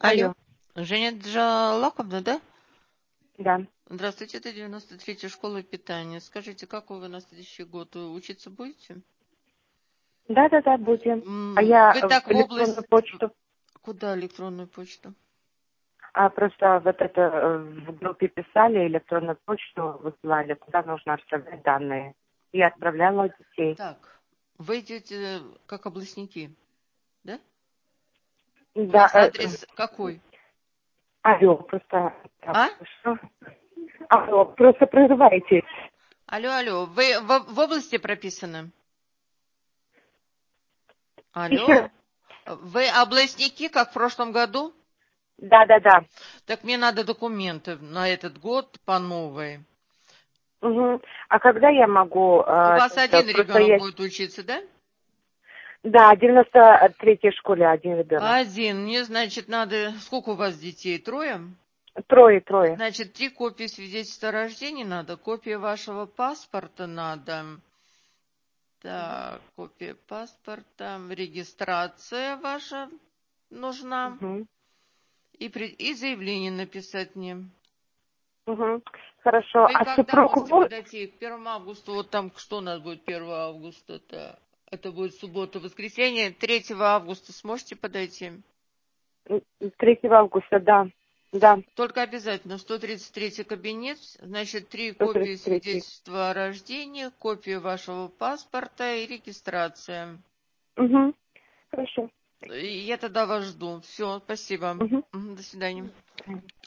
Алло, Алло, Женя Джалаковна, да? да. Здравствуйте, это 93-я школа питания. Скажите, какой вы на следующий год учиться будете? Да, будем. А я Вы в так в электронную область... почту, Куда электронную почту? просто вот это в группе писали, электронную почту высылали, куда нужно оставлять данные. Я отправляла детей. Так, вы идете как областники, да? У Да, вас адрес какой? алло, просто так, А? хорошо. Алло, просто прерываетесь. Алло, вы в области прописаны? Еще. Алло, вы областники, как в прошлом году? Да. Так мне надо документы на этот год по новой. Угу. А когда я могу, У вас один просто ребенок я... будет учиться, да? Да, 93-й школе один ребенок. Один. Мне, значит, надо... Сколько у вас детей? Трое? Трое. Значит, 3 копии свидетельства о рождении надо, копия вашего паспорта надо. Так, копия паспорта, регистрация ваша нужна. Угу. И заявление написать мне. Угу. Хорошо. Вы А когда супруг можете подойти? К 1 августа, вот там что у нас будет 1 августа? Это будет суббота, воскресенье. 3 августа сможете подойти? 3 августа, да. Да, Только обязательно 133 кабинет, значит, 3 копии 133. свидетельства о рождении, копия вашего паспорта и регистрация. Угу. Хорошо. И я тогда вас жду. Все, спасибо. Угу. До свидания.